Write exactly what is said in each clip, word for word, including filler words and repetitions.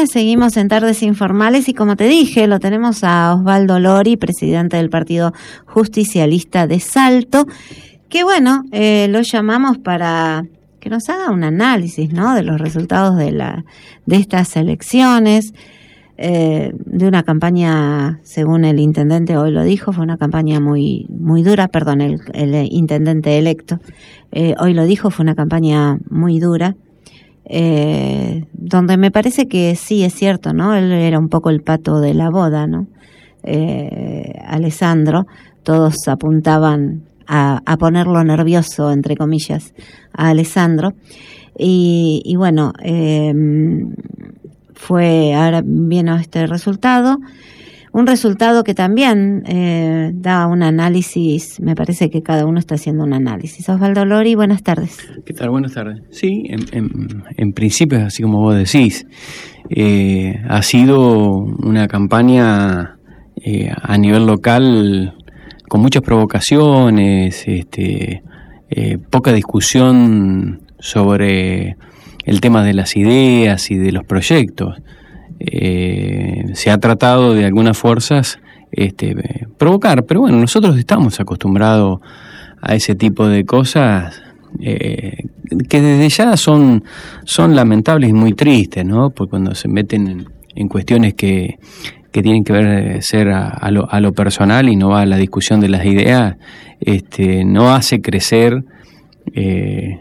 tardes, seguimos en Tardes Informales y como te dije, lo tenemos a Osvaldo Lori, presidente del Partido Justicialista de Salto, que bueno, eh, lo llamamos para que nos haga un análisis, ¿no?, de los resultados de la de estas elecciones, eh, de una campaña, según el intendente hoy lo dijo, fue una campaña muy muy dura, perdón, el, el intendente electo, eh, hoy lo dijo, fue una campaña muy dura. Eh, donde me parece que sí es cierto, ¿no? Él era un poco el pato de la boda, ¿no? Eh, Alessandro, todos apuntaban a, a ponerlo nervioso, entre comillas, a Alessandro. Y, y bueno, eh, fue, ahora vino este resultado. Un resultado que también eh, da un análisis, me parece que cada uno está haciendo un análisis. Osvaldo Lori, buenas tardes. ¿Qué tal? Buenas tardes. Sí, en, en, en principio es así como vos decís. Eh, ha sido una campaña eh, a nivel local con muchas provocaciones, este, eh, poca discusión sobre el tema de las ideas y de los proyectos. Eh, se ha tratado de algunas fuerzas este, provocar, pero bueno, nosotros estamos acostumbrados a ese tipo de cosas eh, que desde ya son, son lamentables y muy tristes, ¿no? Porque cuando se meten en, en cuestiones que, que tienen que ver ser a, a, lo, a lo personal y no va a la discusión de las ideas, este, no hace crecer eh,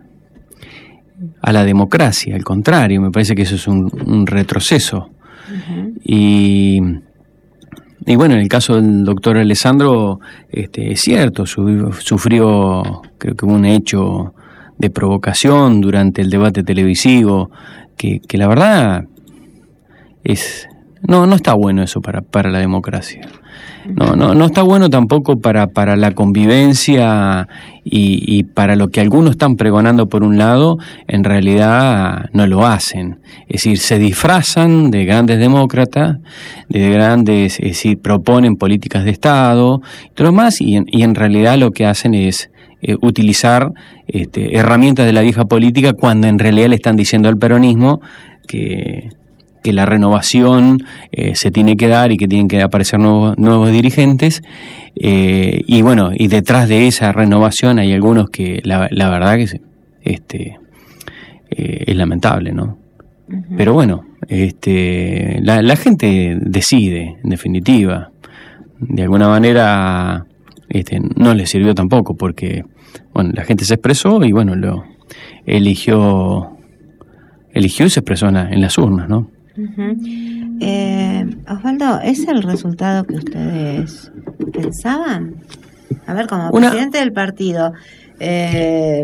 a la democracia, al contrario, me parece que eso es un, un retroceso. Uh-huh. Y, y bueno, en el caso del doctor Alessandro, este, es cierto, su, sufrió, creo que hubo un hecho de provocación durante el debate televisivo, que, que la verdad es no, no está bueno eso para, para la democracia. No, no, no está bueno tampoco para, para la convivencia y, y para lo que algunos están pregonando por un lado, en realidad no lo hacen. Es decir, se disfrazan de grandes demócratas, de grandes, es decir, proponen políticas de Estado y todo lo más, y en, y en realidad lo que hacen es eh, utilizar este, herramientas de la vieja política cuando en realidad le están diciendo al peronismo que... que la renovación eh, se tiene que dar y que tienen que aparecer nuevos, nuevos dirigentes eh, y bueno, y detrás de esa renovación hay algunos que la, la verdad que este eh, es lamentable, ¿no? Uh-huh. Pero bueno, este la, la gente decide, en definitiva. De alguna manera este no le sirvió tampoco porque bueno, la gente se expresó y bueno, lo eligió eligió y se expresó en, la, en las urnas, ¿no? Uh-huh. eh, Osvaldo, ¿es el resultado que ustedes pensaban? A ver, como Una... presidente del partido, eh,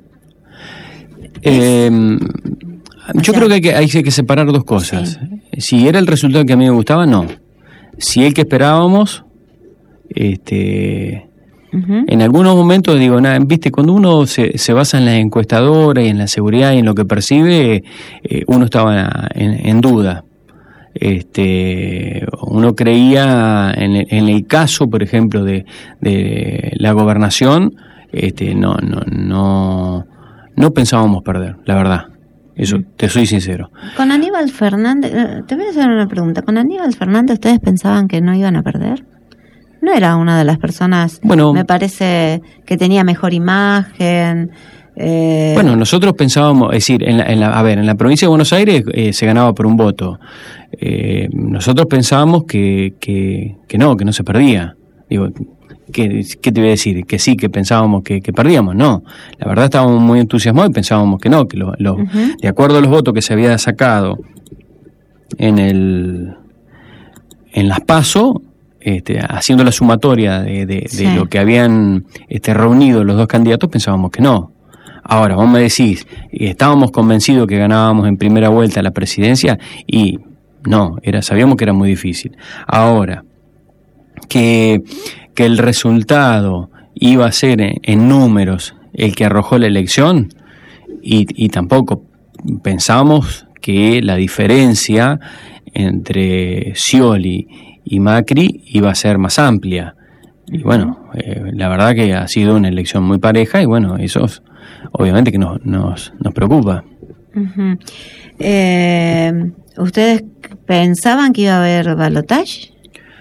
eh, yo sea, creo que hay, que hay que separar dos cosas. Sí. Si era el resultado que a mí me gustaba, no. Si el que esperábamos, este... Uh-huh. En algunos momentos digo, nada, viste, cuando uno se, se basa en las encuestadoras y en la seguridad y en lo que percibe, eh, uno estaba en, en duda. Este, uno creía en el, en el caso, por ejemplo, de, de la gobernación, este, no, no, no, no pensábamos perder, la verdad. Eso, uh-huh. Te soy sincero. Con Aníbal Fernández, te voy a hacer una pregunta. ¿Con Aníbal Fernández ustedes pensaban que no iban a perder? No era una de las personas, bueno, me parece que tenía mejor imagen. Eh... Bueno, nosotros pensábamos, es decir, en la, en la, a ver, en la provincia de Buenos Aires eh, se ganaba por un voto. Eh, nosotros pensábamos que, que, que no, que no se perdía. Digo, ¿qué, qué te voy a decir? Que sí, que pensábamos que, que perdíamos. No, la verdad estábamos muy entusiasmados y pensábamos que no, que lo, lo, uh-huh. de acuerdo a los votos que se había sacado en el en las PASO, Este, haciendo la sumatoria de, de, sí. de lo que habían este, reunido los dos candidatos, pensábamos que no. Ahora, vos me decís, estábamos convencidos que ganábamos en primera vuelta la presidencia y no, era, sabíamos que era muy difícil. Ahora, que, que el resultado iba a ser en, en números el que arrojó la elección y, y tampoco pensábamos que la diferencia entre Scioli y Macri iba a ser más amplia. Y bueno, eh, la verdad que ha sido una elección muy pareja y bueno, eso obviamente que nos, nos, nos preocupa. Uh-huh. Eh, ¿Ustedes pensaban que iba a haber balotaje?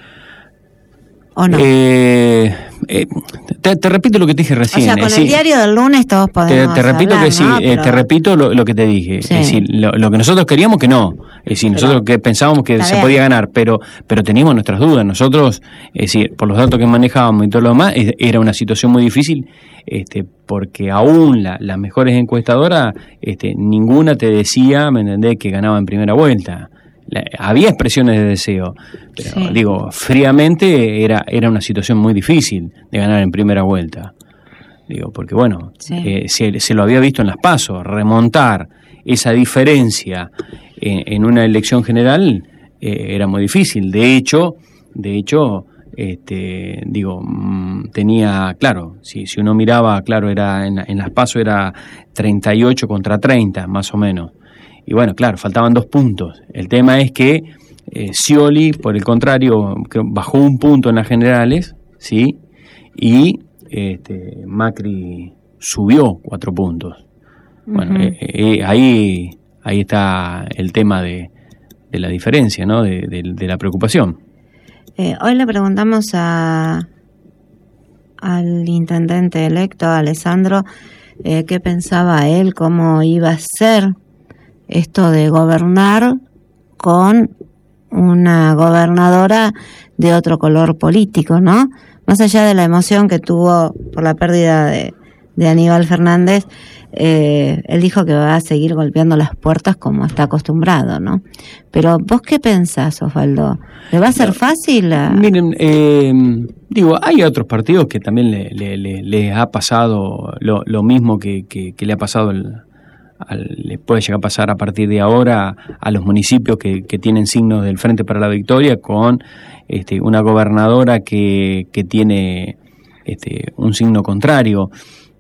¿O no? Eh, eh, te, te repito lo que te dije recién. O sea, con es el decir, diario del lunes todos podemos Te, te repito hablar, que sí, ¿no? eh, Pero... te repito lo, lo que te dije. Sí. Es decir, lo, lo que nosotros queríamos que no. Es decir, Pero, nosotros que pensábamos que se bien. podía ganar, pero pero teníamos nuestras dudas. Nosotros, es decir, por los datos que manejábamos y todo lo demás, era una situación muy difícil, este, porque aún la, las mejores encuestadoras, este, ninguna te decía, ¿me entendés?, que ganaba en primera vuelta. La, había expresiones de deseo, pero Sí. digo, fríamente era, era una situación muy difícil de ganar en primera vuelta. Digo, porque bueno, Sí. eh, se, se lo había visto en las PASO, remontar esa diferencia en, en una elección general eh, era muy difícil. De hecho, de hecho, este, digo, mmm, tenía, claro, si, si uno miraba, claro, era en, en las PASO era treinta y ocho contra treinta, más o menos. Y bueno, claro, faltaban dos puntos. El tema es que eh, Scioli, por el contrario, bajó un punto en las generales, ¿sí? Y este, Macri subió cuatro puntos. Bueno, uh-huh. eh, eh, ahí, ahí está el tema de, de la diferencia, ¿no? De, de, de la preocupación. Eh, hoy le preguntamos a al intendente electo, Alessandro, eh, qué pensaba él, cómo iba a ser esto de gobernar con una gobernadora de otro color político, ¿no? Más allá de la emoción que tuvo por la pérdida de, de Aníbal Fernández, eh, él dijo que va a seguir golpeando las puertas como está acostumbrado, ¿no? Pero ¿vos qué pensás, Osvaldo? ¿Le va a ser fácil? A... Miren, eh, digo, hay otros partidos que también le, le, le, le ha pasado lo, lo mismo que, que, que le ha pasado el Al, le puede llegar a pasar a partir de ahora a los municipios que, que tienen signos del Frente para la Victoria, con este, una gobernadora que, que tiene este, un signo contrario.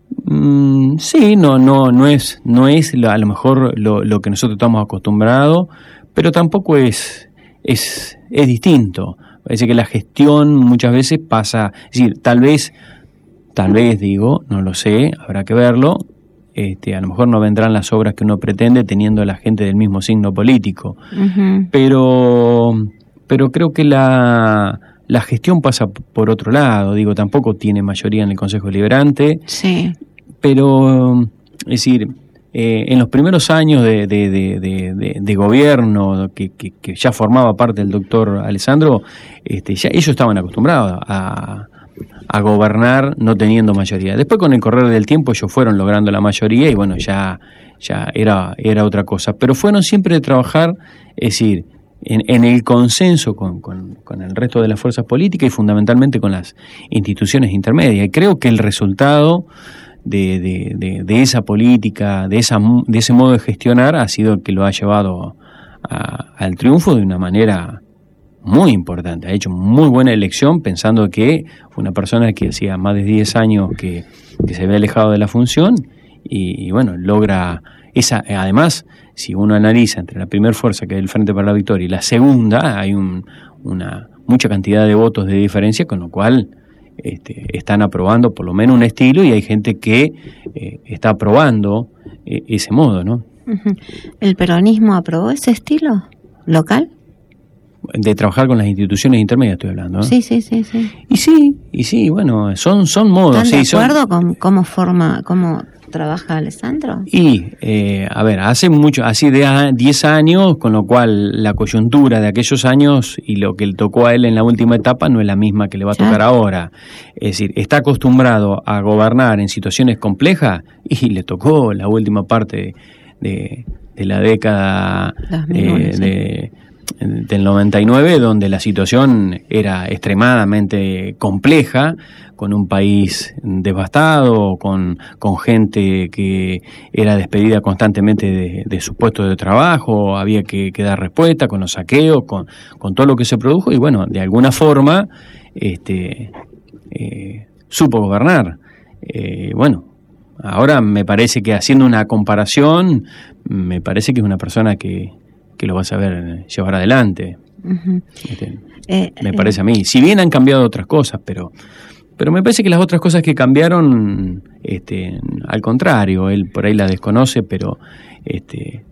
Mm, sí, no, no, no es, no es lo, a lo mejor lo, lo que nosotros estamos acostumbrados, pero tampoco es, es, es distinto. Parece que la gestión muchas veces pasa, es decir, tal vez, tal vez digo, no lo sé, habrá que verlo. Este, a lo mejor no vendrán las obras que uno pretende teniendo a la gente del mismo signo político, uh-huh. pero pero creo que la, la gestión pasa por otro lado. Digo, tampoco tiene mayoría en el Consejo Deliberante, sí. Pero es decir, eh, en los primeros años de, de, de, de, de, de gobierno que, que, que ya formaba parte del doctor Alessandro, este, ya ellos estaban acostumbrados a a gobernar no teniendo mayoría. Después, con el correr del tiempo, ellos fueron logrando la mayoría y bueno, ya, ya era, era otra cosa. Pero fueron siempre de trabajar, es decir, en, en el consenso con, con, con el resto de las fuerzas políticas y fundamentalmente con las instituciones intermedias. Y creo que el resultado de, de, de, de esa política, de, esa, de ese modo de gestionar, ha sido el que lo ha llevado a, al triunfo de una manera muy importante. Ha hecho muy buena elección, pensando que fue una persona que hacía más de diez años que, que se había alejado de la función y, y bueno, logra esa. Además, si uno analiza entre la primera fuerza, que es el Frente para la Victoria, y la segunda, hay un, una mucha cantidad de votos de diferencia, con lo cual este, están aprobando por lo menos un estilo y hay gente que eh, está aprobando eh, ese modo, ¿no? Uh-huh. ¿El peronismo aprobó ese estilo local? De trabajar con las instituciones intermedias estoy hablando, ¿no? Sí, sí, sí, sí. Y sí, y sí, bueno, son son modos. ¿Están de sí, acuerdo son... con cómo forma, cómo trabaja Alessandro? Y, eh, a ver, hace mucho, así de diez años, con lo cual la coyuntura de aquellos años y lo que le tocó a él en la última etapa no es la misma que le va a tocar ¿Ya? ahora. Es decir, está acostumbrado a gobernar en situaciones complejas y le tocó la última parte de, de la década eh, de... del noventa y nueve, donde la situación era extremadamente compleja, con un país devastado, con, con gente que era despedida constantemente de, de sus puestos de trabajo, había que, que dar respuesta con los saqueos, con, con todo lo que se produjo, y bueno, de alguna forma este, eh, supo gobernar. Eh, bueno, ahora me parece que, haciendo una comparación, me parece que es una persona que que lo va a saber llevar adelante. Uh-huh. Este, eh, me parece eh. a mí. Si bien han cambiado otras cosas, pero pero me parece que las otras cosas que cambiaron, este, al contrario, él por ahí las desconoce, pero este,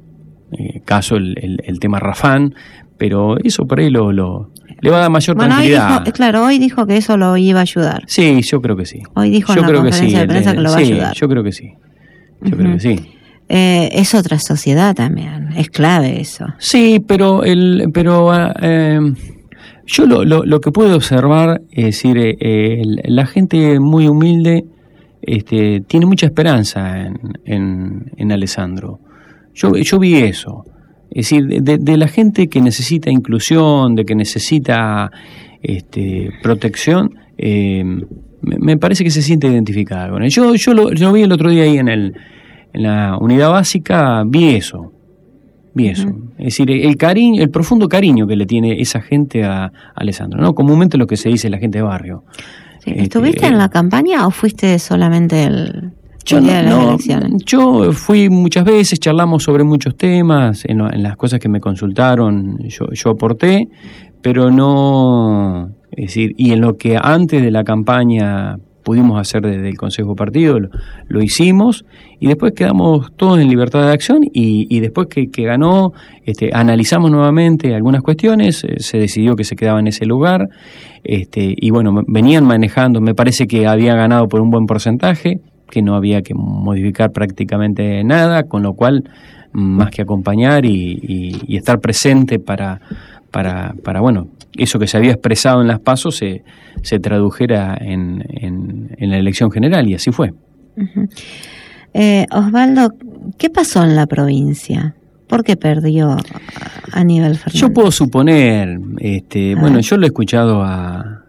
eh, caso el, el, el tema Rafán, pero eso por ahí lo, lo le va a dar mayor bueno, tranquilidad. Hoy dijo, claro, hoy dijo que eso lo iba a ayudar. Sí, yo creo que sí. Hoy dijo yo en la creo conferencia que sí, de prensa que lo va sí, a ayudar. Yo creo que sí. Yo uh-huh. creo que sí. Eh, es otra sociedad también, es clave eso. Sí, pero el, pero eh, yo lo, lo, lo que puedo observar es decir, eh, eh, la gente muy humilde este, tiene mucha esperanza en, en, en Alessandro. Yo, yo vi eso. Es decir, de, de la gente que necesita inclusión, de que necesita este, protección, eh, me, me parece que se siente identificada con él. Yo, yo lo, yo vi el otro día ahí en, el, en la unidad básica, vi eso. Vi eso. Uh-huh. Es decir, el cariño, el profundo cariño que le tiene esa gente a, a Alessandro, ¿no? Comúnmente lo que se dice la gente de barrio. Sí. ¿Estuviste este, en la campaña o fuiste solamente el... Yo, no, no, yo fui muchas veces, charlamos sobre muchos temas, en, en las cosas que me consultaron yo, yo aporté, pero no, es decir, y en lo que antes de la campaña pudimos hacer desde el Consejo Partido, lo, lo hicimos, y después quedamos todos en libertad de acción, y, y después que, que ganó, este, analizamos nuevamente algunas cuestiones, eh, se decidió que se quedaba en ese lugar, este, y bueno, venían manejando, me parece que había ganado por un buen porcentaje, que no había que modificar prácticamente nada, con lo cual más que acompañar y, y, y estar presente para, para, para, bueno, eso que se había expresado en las PASO se, se tradujera en, en, en la elección general, y así fue. Uh-huh. eh, Osvaldo, ¿qué pasó en la provincia? ¿Por qué perdió Aníbal Fernández? Yo puedo suponer, este, bueno, ver. yo lo he escuchado a...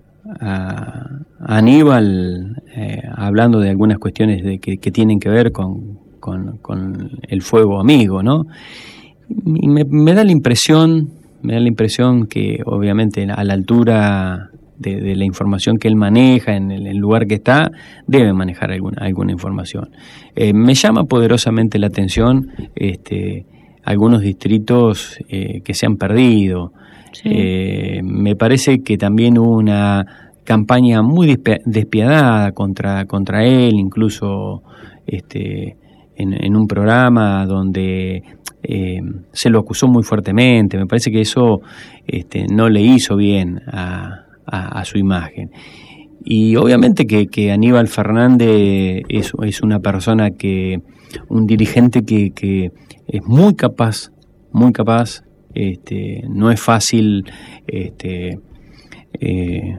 a Aníbal eh, hablando de algunas cuestiones de que, que tienen que ver con, con, con el fuego amigo, ¿no? Y me, me da la impresión, me da la impresión que obviamente a la altura de, de la información que él maneja en el, el lugar que está, debe manejar alguna, alguna información. Eh, me llama poderosamente la atención este, algunos distritos eh, que se han perdido. Sí. Eh, me parece que también hubo una campaña muy despiadada contra contra él, incluso este en, en un programa donde eh, se lo acusó muy fuertemente. Me parece que eso este, no le hizo bien a, a, a su imagen. Y obviamente que, que Aníbal Fernández es, es una persona que, un dirigente que, que es muy capaz, muy capaz, este, no es fácil este eh,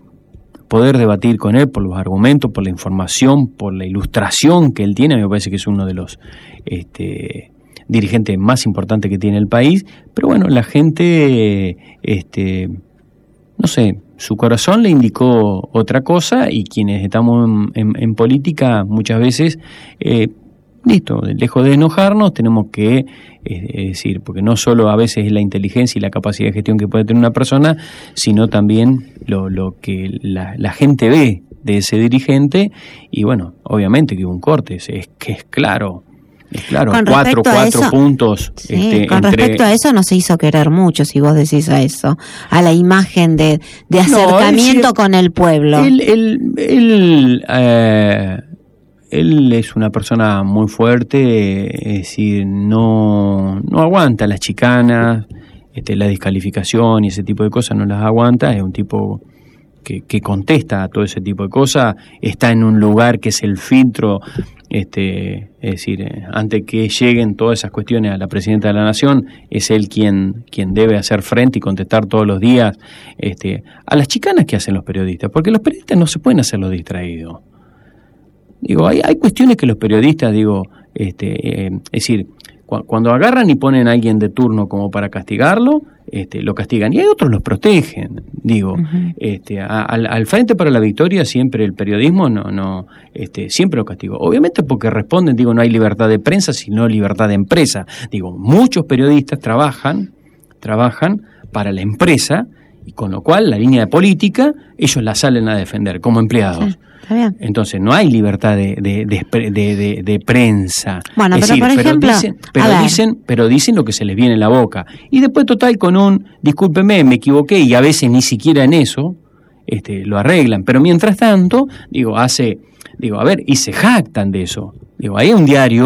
poder debatir con él por los argumentos, por la información, por la ilustración que él tiene. Me parece que es uno de los este, dirigentes más importantes que tiene el país, pero bueno, la gente, este, no sé, su corazón le indicó otra cosa, y quienes estamos en, en, en política muchas veces, eh, listo, lejos de enojarnos, tenemos que, es decir, porque no solo a veces es la inteligencia y la capacidad de gestión que puede tener una persona, sino también lo, lo que la, la gente ve de ese dirigente, y bueno, obviamente que hubo un corte, es, es que es claro, es claro, con cuatro, cuatro eso, puntos. Sí, este, con entre... respecto a eso no se hizo querer mucho, si vos decís a eso, a la imagen de, de acercamiento no, él, con el pueblo. Él, él, él eh, Él es una persona muy fuerte, es decir, no, no aguanta las chicanas, este, la descalificación y ese tipo de cosas no las aguanta. Es un tipo que, que contesta a todo ese tipo de cosas, está en un lugar que es el filtro, este, es decir, eh, antes que lleguen todas esas cuestiones a la presidenta de la Nación, es él quien, quien debe hacer frente y contestar todos los días este, a las chicanas que hacen los periodistas, porque los periodistas no se pueden hacer los distraídos. Digo, hay, hay cuestiones que los periodistas, digo, este, eh, es decir, cu- cuando agarran y ponen a alguien de turno como para castigarlo, este, lo castigan, y hay otros los protegen. Digo, uh-huh. este, a, al, al Frente para la Victoria siempre el periodismo no, no, este, siempre lo castigó. Obviamente porque responden, digo, no hay libertad de prensa, sino libertad de empresa. Digo, muchos periodistas trabajan, trabajan para la empresa, y con lo cual la línea de política ellos la salen a defender como empleados. Sí. Entonces no hay libertad de, de, de, de, de, de prensa. Bueno, es pero decir, por ejemplo, pero dicen, pero dicen, pero dicen lo que se les viene en la boca. Y después total con un, discúlpeme, me equivoqué, y a veces ni siquiera en eso este, lo arreglan. Pero mientras tanto, digo, hace, digo, a ver, y se jactan de eso. Digo, hay un diario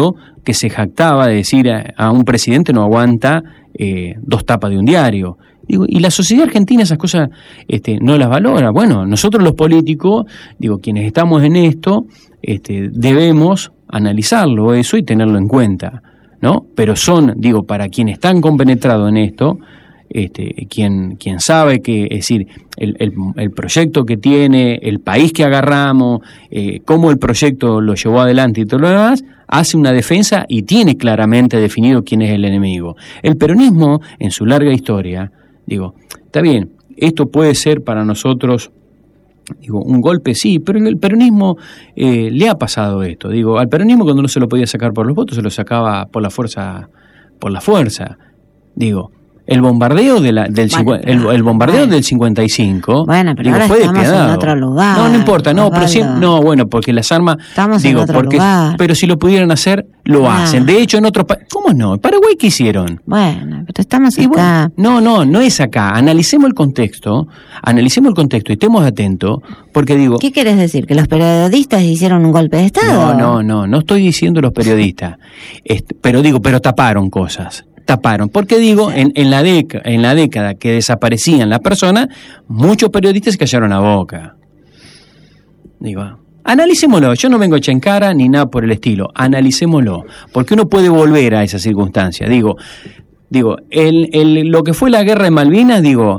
que se jactaba de decir a, a un presidente no aguanta eh, dos tapas de un diario. Digo, y la sociedad argentina esas cosas este, no las valora. Bueno, nosotros los políticos, digo, quienes estamos en esto, este, debemos analizarlo eso y tenerlo en cuenta, ¿no? Pero son, digo, para quienes están compenetrados en esto, este, quien, quien sabe que, es decir, el, el, el proyecto que tiene, el país que agarramos, eh, cómo el proyecto lo llevó adelante y todo lo demás, hace una defensa y tiene claramente definido quién es el enemigo. El peronismo, en su larga historia, digo, está bien, esto puede ser para nosotros, digo, un golpe, sí, pero en el peronismo eh, le ha pasado esto. Digo, al peronismo cuando no se lo podía sacar por los votos, se lo sacaba por la fuerza, por la fuerza. Digo, el bombardeo de la, del bueno, el, el bombardeo bueno. del cincuenta y cinco, bueno, pero digo, ahora fue estamos despiadado. En otro lugar. No, no importa, no, pero sí, no, bueno, porque las armas, estamos digo, en otro porque, lugar. Pero si lo pudieran hacer, lo ah. hacen. De hecho, en otros países, ¿cómo no? ¿En Paraguay qué hicieron? Bueno, pero estamos y acá. Bueno, no, no, no es acá. Analicemos el contexto, analicemos el contexto y estemos atentos, porque digo. ¿Qué quieres decir? ¿Que los periodistas hicieron un golpe de Estado? No, no, no, no estoy diciendo los periodistas, este, pero digo, pero taparon cosas. Taparon, porque digo, en, en, la década, en la década que desaparecían las personas, muchos periodistas se callaron la boca. Digo, analicémoslo, yo no vengo a echar en cara ni nada por el estilo, analicémoslo, porque uno puede volver a esa circunstancia. Digo, digo, el, el, lo que fue la guerra de Malvinas, digo,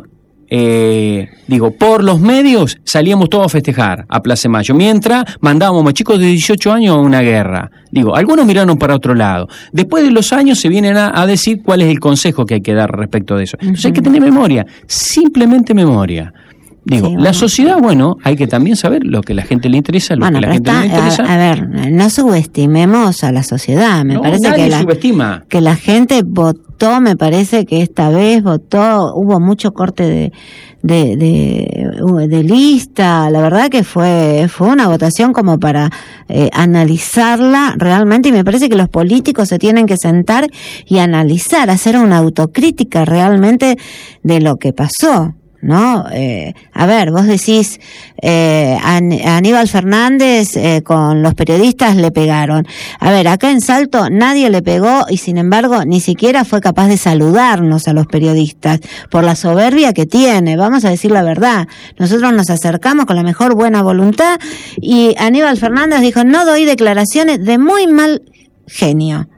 eh, digo, por los medios salíamos todos a festejar a Plaza de Mayo, mientras mandábamos a chicos de dieciocho años a una guerra. Digo, algunos miraron para otro lado. Después de los años se vienen a, a decir cuál es el consejo que hay que dar respecto de eso. Entonces uh-huh. hay que tener memoria, simplemente memoria. Digo, sí, bueno. La sociedad, bueno, hay que también saber lo que a la gente le interesa, lo bueno, que a la gente está, no le interesa. A, a ver, no subestimemos a la sociedad. Me no, parece nadie que la, subestima. que la gente votó, me parece que esta vez votó, hubo mucho corte de, de, de, de lista. La verdad que fue, fue una votación como para eh, analizarla realmente, y me parece que los políticos se tienen que sentar y analizar, hacer una autocrítica realmente de lo que pasó. ¿No? Eh, a ver, vos decís, eh, a Aníbal Fernández eh, con los periodistas le pegaron. A ver, acá en Salto nadie le pegó y sin embargo ni siquiera fue capaz de saludarnos a los periodistas por la soberbia que tiene, vamos a decir la verdad. Nosotros nos acercamos con la mejor buena voluntad y Aníbal Fernández dijo, no doy declaraciones de muy mal genio.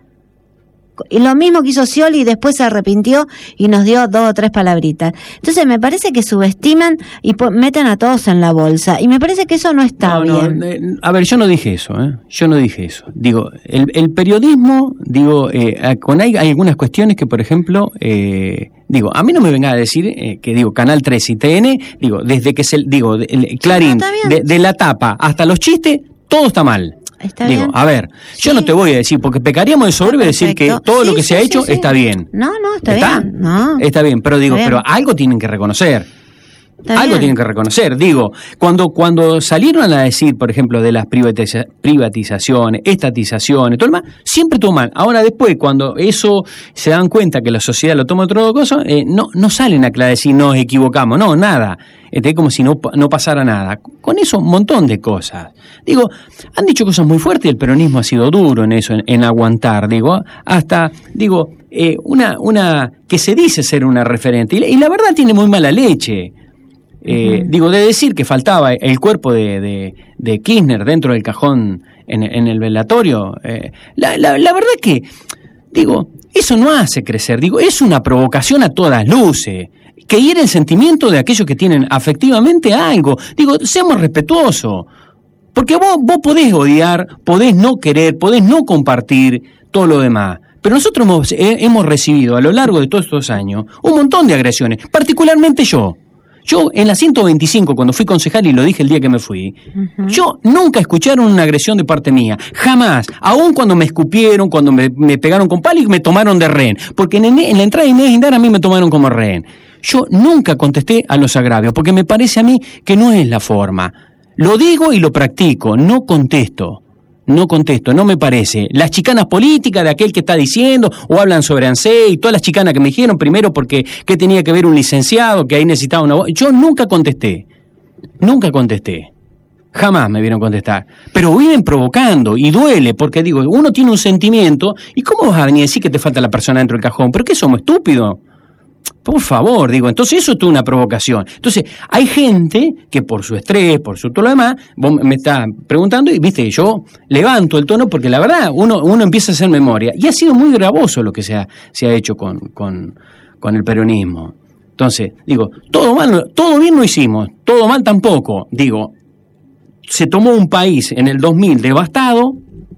Y lo mismo que hizo Scioli y después se arrepintió y nos dio dos o tres palabritas. Entonces me parece que subestiman y po- meten a todos en la bolsa. Y me parece que eso no está no, bien. No, eh, a ver, yo no dije eso, ¿eh? Yo no dije eso. Digo, el, el periodismo, digo, eh, con hay, hay algunas cuestiones que, por ejemplo, eh, digo, a mí no me venga a decir eh, que, digo, Canal tres y T N, digo, desde que se, digo, el Clarín, no, de, de la tapa hasta los chistes, todo está mal. Está Digo, bien. a ver, sí. yo no te voy a decir, porque pecaríamos de soberbia decir que todo sí, lo que sí, se ha sí, hecho sí. está bien. No, no, está, ¿Está? bien. No. Está bien, pero digo, bien. pero algo tienen que reconocer. Está algo bien. tienen que reconocer. Digo, cuando cuando salieron a decir, por ejemplo, de las privatiza- privatizaciones, estatizaciones, todo lo demás, siempre estuvo mal. Ahora después, cuando eso se dan cuenta que la sociedad lo toma otro cosa, eh, no no salen a aclarar decir nos equivocamos, no, nada. Este, como si no, no pasara nada. Con eso, un montón de cosas. Digo, han dicho cosas muy fuertes y el peronismo ha sido duro en eso, en, en aguantar. Digo, hasta, digo, eh, una una que se dice ser una referente. Y, y la verdad tiene muy mala leche. Eh, uh-huh. Digo, de decir que faltaba el cuerpo de, de, de Kirchner dentro del cajón en, en el velatorio. Eh, la, la, la verdad que, digo, eso no hace crecer. Digo, es una provocación a todas luces. Que hiere el sentimiento de aquellos que tienen afectivamente algo. Digo, seamos respetuosos. Porque vos, vos podés odiar, podés no querer, podés no compartir todo lo demás. Pero nosotros hemos, eh, hemos recibido a lo largo de todos estos años un montón de agresiones, particularmente yo. Yo en la ciento veinticinco, cuando fui concejal, y lo dije el día que me fui, uh-huh. yo nunca escucharon una agresión de parte mía, jamás, aun cuando me escupieron, cuando me, me pegaron con palo y me tomaron de rehén, porque en, en la entrada de Inés Indar a mí me tomaron como rehén. Yo nunca contesté a los agravios, porque me parece a mí que no es la forma. Lo digo y lo practico, no contesto. No contesto, no me parece. Las chicanas políticas de aquel que está diciendo, o hablan sobre ANSES y todas las chicanas que me dijeron, primero porque que tenía que ver un licenciado, que ahí necesitaba una voz. Yo nunca contesté, nunca contesté. Jamás me vieron contestar. Pero viven provocando y duele, porque digo, uno tiene un sentimiento, ¿y cómo vas a venir a decir que te falta la persona dentro del cajón? ¿Pero qué somos, estúpidos? Por favor, digo, entonces eso es toda una provocación. Entonces, hay gente que por su estrés, por su todo lo demás, vos me estás preguntando y viste, yo levanto el tono porque la verdad uno, uno empieza a hacer memoria. Y ha sido muy gravoso lo que se ha, se ha hecho con, con, con el peronismo. Entonces, digo, todo mal, todo bien no hicimos, todo mal tampoco. Digo, se tomó un país en el dos mil devastado,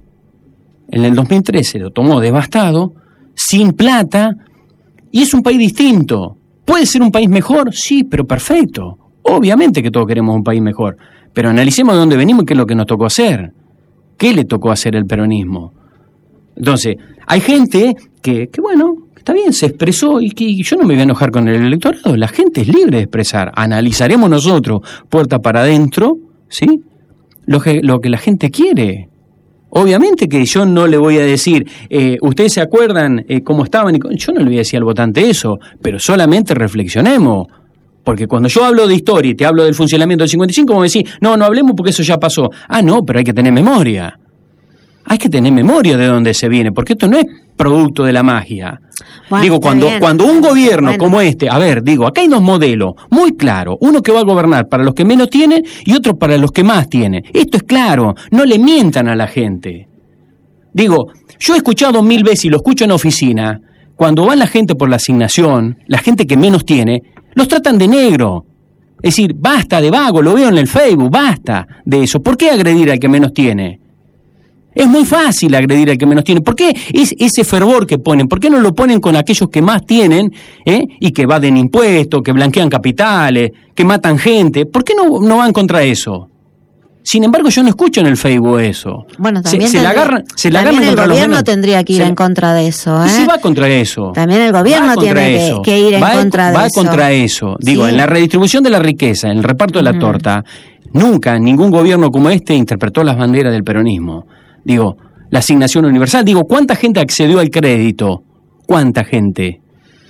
en el dos mil trece lo tomó devastado, sin plata, y es un país distinto. ¿Puede ser un país mejor? Sí, pero perfecto. Obviamente que todos queremos un país mejor, pero analicemos de dónde venimos y qué es lo que nos tocó hacer. ¿Qué le tocó hacer el peronismo? Entonces, hay gente que, que bueno, está bien, se expresó y que yo no me voy a enojar con el electorado. La gente es libre de expresar. Analizaremos nosotros, puerta para adentro, ¿sí?, lo que, lo que la gente quiere. Obviamente que yo no le voy a decir, eh, ustedes se acuerdan eh, cómo estaban, y yo no le voy a decir al votante eso, pero solamente reflexionemos, porque cuando yo hablo de historia y te hablo del funcionamiento del cincuenta y cinco, como decís, no, no hablemos porque eso ya pasó. Ah, no, pero hay que tener memoria. Hay que tener memoria de dónde se viene, porque esto no es producto de la magia. Bueno, digo, cuando, cuando un gobierno bueno. como este, a ver, digo, acá hay dos modelos muy claros, uno que va a gobernar para los que menos tienen y otro para los que más tienen. Esto es claro, no le mientan a la gente. Digo, yo he escuchado mil veces y lo escucho en oficina, cuando van la gente por la asignación, la gente que menos tiene, los tratan de negro. Es decir, basta de vago, lo veo en el Facebook, basta de eso. ¿Por qué agredir al que menos tiene? Es muy fácil agredir al que menos tiene. ¿Por qué es ese fervor que ponen? ¿Por qué no lo ponen con aquellos que más tienen eh? y que evaden impuestos, que blanquean capitales, que matan gente? ¿Por qué no, no van contra eso? Sin embargo, yo no escucho en el Facebook eso. Bueno, también se, se la agarran, se la agarran el contra gobierno los menos. Tendría que ir se, en contra de eso. ¿eh? Y si va contra eso. También el gobierno tiene que, que ir en va, contra de va eso. Va contra eso. Digo, ¿sí? En la redistribución de la riqueza, en el reparto de la uh-huh. torta, nunca ningún gobierno como este interpretó las banderas del peronismo. Digo, la asignación universal. Digo, ¿cuánta gente accedió al crédito? ¿Cuánta gente?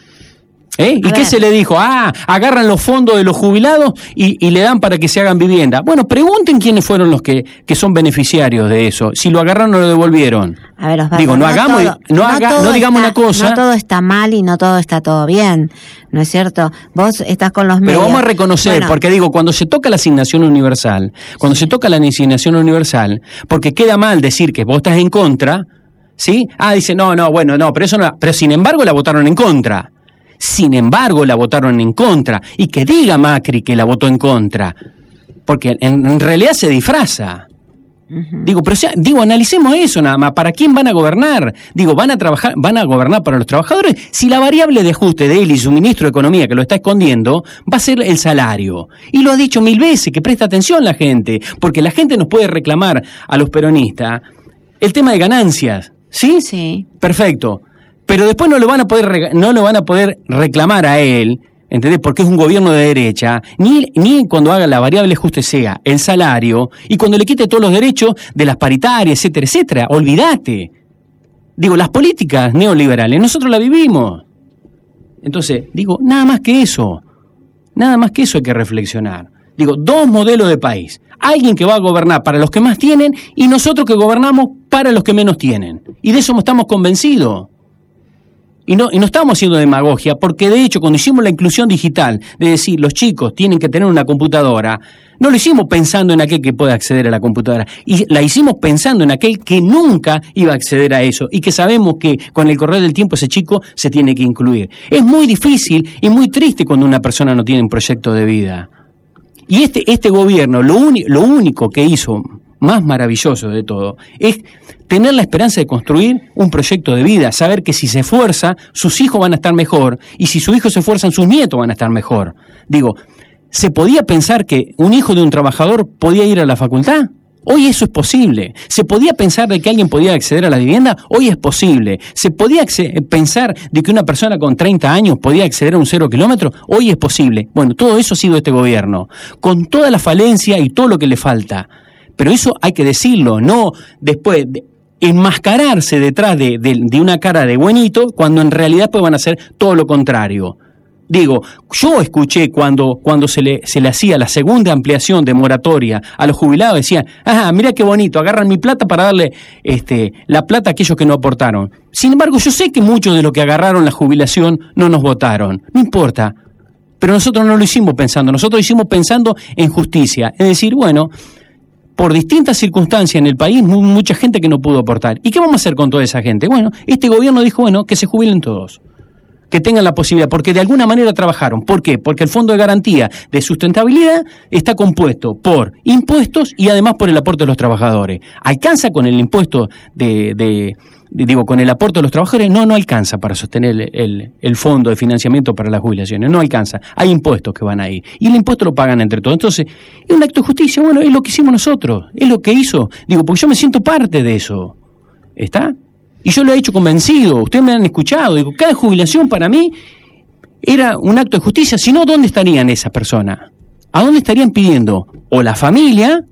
¿Eh? ¿Y qué se le dijo? Ah, agarran los fondos de los jubilados y, y le dan para que se hagan vivienda. Bueno, pregunten quiénes fueron los que, que son beneficiarios de eso. Si lo agarraron o lo devolvieron. A ver, Osvaldo, Digo, no, no hagamos, todo, no, no, haga, no digamos está, una cosa. No todo está mal y no todo está todo bien, ¿no es cierto? Vos estás con los medios. Pero vamos a reconocer, bueno. porque digo, cuando se toca la asignación universal, cuando sí. se toca la asignación universal, porque queda mal decir que vos estás en contra, ¿sí? Ah, dice, no, no, bueno, no, pero eso no, pero sin embargo la votaron en contra. Sin embargo, la votaron en contra. Y que diga Macri que la votó en contra. Porque en, en realidad se disfraza. Uh-huh. Digo, pero o sea, digo, analicemos eso nada más. ¿Para quién van a gobernar? Digo, ¿van a trabajar, van a gobernar para los trabajadores? Si la variable de ajuste de él y su ministro de Economía, que lo está escondiendo, va a ser el salario. Y lo ha dicho mil veces, que presta atención la gente. Porque la gente nos puede reclamar a los peronistas el tema de ganancias. ¿Sí? Sí. Perfecto. Pero después no lo van a poder no lo van a poder reclamar a él, ¿entendés? Porque es un gobierno de derecha, ni, ni cuando haga la variable ajuste sea el salario, y cuando le quite todos los derechos de las paritarias, etcétera, etcétera. Olvídate. Digo, las políticas neoliberales, nosotros las vivimos. Entonces, digo, nada más que eso. Nada más que eso hay que reflexionar. Digo, dos modelos de país. Alguien que va a gobernar para los que más tienen y nosotros que gobernamos para los que menos tienen. Y de eso estamos convencidos. Y no, y no estamos haciendo demagogia, porque de hecho cuando hicimos la inclusión digital, de decir los chicos tienen que tener una computadora, no lo hicimos pensando en aquel que pueda acceder a la computadora, y la hicimos pensando en aquel que nunca iba a acceder a eso, y que sabemos que con el correr del tiempo ese chico se tiene que incluir. Es muy difícil y muy triste cuando una persona no tiene un proyecto de vida. Y este, este gobierno, lo, uni, lo único que hizo más maravilloso de todo es tener la esperanza de construir un proyecto de vida, saber que si se esfuerza, sus hijos van a estar mejor, y si sus hijos se esfuerzan, sus nietos van a estar mejor. Digo, ¿se podía pensar que un hijo de un trabajador podía ir a la facultad? Hoy eso es posible. ¿Se podía pensar de que alguien podía acceder a la vivienda? Hoy es posible. ¿Se podía pensar de que una persona con treinta años podía acceder a un cero kilómetro? Hoy es posible. Bueno, todo eso ha sido este gobierno, con toda la falencia y todo lo que le falta. Pero eso hay que decirlo, no después de enmascararse detrás de, de, de una cara de buenito, cuando en realidad pues van a hacer todo lo contrario. Digo, yo escuché cuando, cuando se le, se le hacía la segunda ampliación de moratoria a los jubilados, decían, ah, mira qué bonito, agarran mi plata para darle este, la plata a aquellos que no aportaron. Sin embargo, yo sé que muchos de los que agarraron la jubilación no nos votaron, no importa, pero nosotros no lo hicimos pensando, nosotros lo hicimos pensando en justicia, es decir, bueno, por distintas circunstancias en el país, mucha gente que no pudo aportar. ¿Y qué vamos a hacer con toda esa gente? Bueno, este gobierno dijo, bueno, que se jubilen todos, que tengan la posibilidad, porque de alguna manera trabajaron. ¿Por qué? Porque el Fondo de Garantía de Sustentabilidad está compuesto por impuestos y además por el aporte de los trabajadores. ¿Alcanza con el impuesto de, de, de digo, con el aporte de los trabajadores? No, no alcanza para sostener el, el, el fondo de financiamiento para las jubilaciones, no alcanza. Hay impuestos que van ahí, y el impuesto lo pagan entre todos. Entonces, es un acto de justicia, bueno, es lo que hicimos nosotros, es lo que hizo, digo, porque yo me siento parte de eso, ¿está? Y yo lo he hecho convencido, ustedes me han escuchado, digo, cada jubilación para mí era un acto de justicia, si no, ¿dónde estarían esas personas? ¿A dónde estarían pidiendo? O la familia,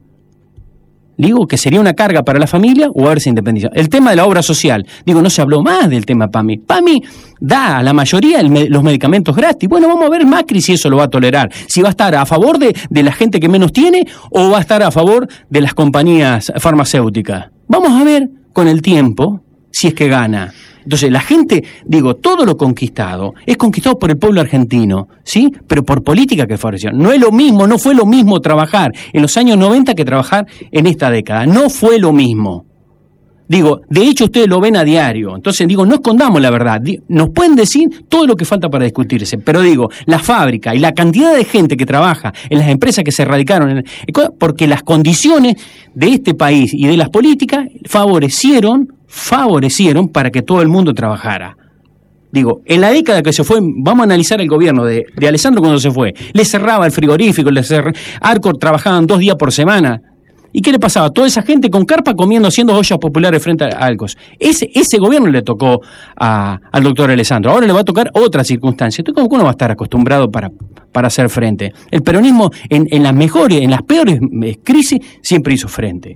digo, que sería una carga para la familia, o haberse independizado. El tema de la obra social, digo, no se habló más del tema P A M I. P A M I da a la mayoría el, los medicamentos gratis. Bueno, vamos a ver Macri si eso lo va a tolerar, si va a estar a favor de, de la gente que menos tiene, o va a estar a favor de las compañías farmacéuticas. Vamos a ver con el tiempo si es que gana. Entonces, la gente, digo, todo lo conquistado es conquistado por el pueblo argentino, ¿sí? Pero por política que favoreció. No es lo mismo, no fue lo mismo trabajar en los años noventa que trabajar en esta década. No fue lo mismo. Digo, de hecho ustedes lo ven a diario. Entonces, digo, no escondamos la verdad. Nos pueden decir todo lo que falta para discutirse. Pero digo, la fábrica y la cantidad de gente que trabaja en las empresas que se radicaron, en, porque las condiciones de este país y de las políticas favorecieron favorecieron para que todo el mundo trabajara. Digo, en la década que se fue, vamos a analizar el gobierno de, de Alessandro cuando se fue, le cerraba el frigorífico, le cerraba, Arcor trabajaban dos días por semana. ¿Y qué le pasaba? Toda esa gente con carpa comiendo, haciendo ollas populares frente a Alcos. Ese, ese gobierno le tocó a, al doctor Alessandro. Ahora le va a tocar otra circunstancia. Entonces, ¿cómo uno va a estar acostumbrado para, para hacer frente? El peronismo, en, en las mejores, en las peores crisis, siempre hizo frente.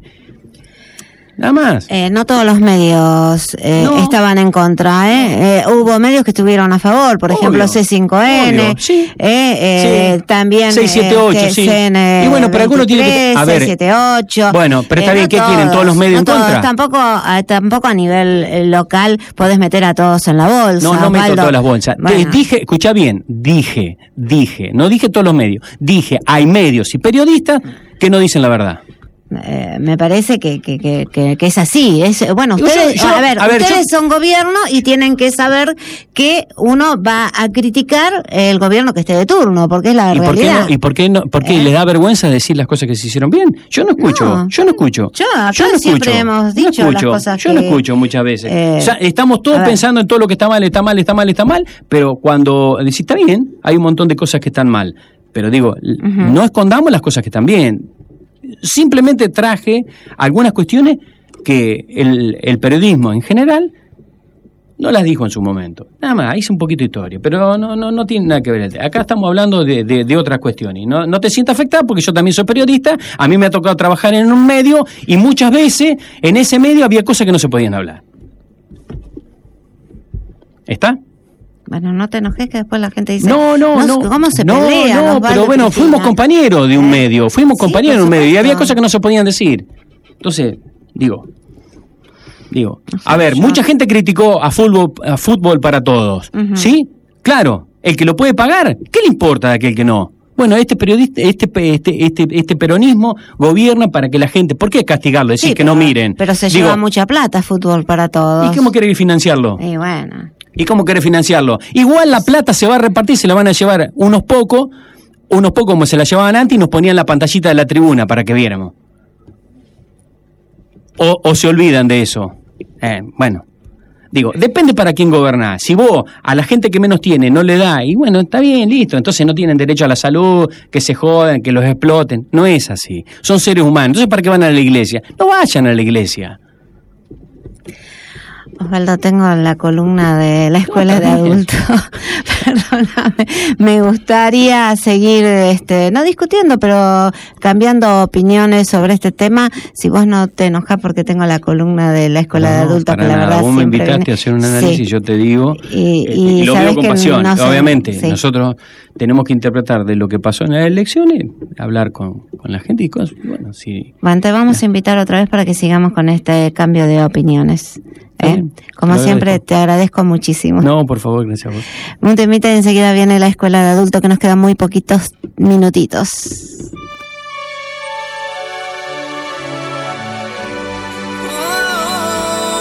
Nada más. Eh, no todos los medios eh, no. estaban en contra, ¿eh? Eh, hubo medios que estuvieron a favor, por obvio, ejemplo C cinco N, sí. eh, eh, sí. también seis siete ocho, eh, sí. C N Y bueno, pero algunos tienen que... A ver, seis siete ocho. Bueno, pero está eh, bien, no ¿qué todos, tienen todos los medios no en todos, contra? Tampoco, a, tampoco a nivel local podés meter a todos en la bolsa. No, no meto Osvaldo. todas las bolsas. Bueno. Dije, escuchá bien, dije, dije, no dije todos los medios, dije, hay medios y periodistas que no dicen la verdad. Eh, me parece que, que, que, que es así. Es, bueno, ustedes, yo, yo, a ver, a ver ustedes yo, son gobierno y tienen que saber que uno va a criticar el gobierno que esté de turno, porque es la ¿Y realidad. Por qué no, ¿Y por qué no? ¿Por qué eh? les da vergüenza decir las cosas que se hicieron bien? Yo no escucho, no, yo no escucho. Yo, acá yo no siempre escucho, hemos dicho no las cosas Yo que, no escucho muchas veces. Eh, o sea, estamos todos pensando en todo lo que está mal, está mal, está mal, está mal, pero cuando decís, está bien, hay un montón de cosas que están mal. Pero digo, uh-huh. no escondamos las cosas que están bien. Simplemente traje algunas cuestiones que el, el periodismo en general no las dijo en su momento. Nada más, hice un poquito de historia, pero no, no, no tiene nada que ver. Acá estamos hablando de, de, de otras cuestiones. No, no te sientas afectado porque yo también soy periodista, a mí me ha tocado trabajar en un medio y muchas veces en ese medio había cosas que no se podían hablar. ¿Está? Bueno, no te enojes que después la gente dice... No, no, no. ¿Cómo se no, pelea? No, pero bueno, fuimos compañeros de un ¿Eh? medio, fuimos sí, compañeros de un medio y había cosas que no se podían decir. Entonces, digo, digo, a ver, mucha gente criticó a fútbol, a fútbol para todos, uh-huh. ¿sí? Claro, el que lo puede pagar, ¿qué le importa de aquel que no? Bueno, este periodista, este, este, este, este peronismo gobierna para que la gente, ¿por qué castigarlo? Decir sí, que pero, no miren. Pero se digo, lleva mucha plata fútbol para todos. ¿Y cómo quiere financiarlo? Y bueno... ¿Y cómo quiere financiarlo? Igual la plata se va a repartir, se la van a llevar unos pocos, unos pocos como se la llevaban antes y nos ponían la pantallita de la tribuna para que viéramos. O, o se olvidan de eso. Eh, bueno, digo, depende para quién gobernar. Si vos a la gente que menos tiene no le da, y bueno, está bien, listo, entonces no tienen derecho a la salud, que se jodan, que los exploten. No es así. Son seres humanos. Entonces, ¿para qué van a la iglesia? No vayan a la iglesia. Osvaldo, tengo la columna de la escuela no, de adultos. perdóname, me gustaría seguir, este, no discutiendo, pero cambiando opiniones sobre este tema. Si vos no te enojás porque tengo la columna de la Escuela no, de Adultos, que la nada. verdad vos me invitaste viene... a hacer un análisis, sí. Yo te digo, y, eh, y, y lo veo con pasión. No sé, obviamente, sí. Nosotros tenemos que interpretar de lo que pasó en las elecciones, hablar con, con la gente y cosas. Bueno, sí. Bueno, te vamos a invitar otra vez para que sigamos con este cambio de opiniones. ¿eh? Como siempre, te agradezco muchísimo. No, por favor, gracias a vos. Un temita y enseguida viene la Escuela de Adultos, que nos quedan muy poquitos minutitos.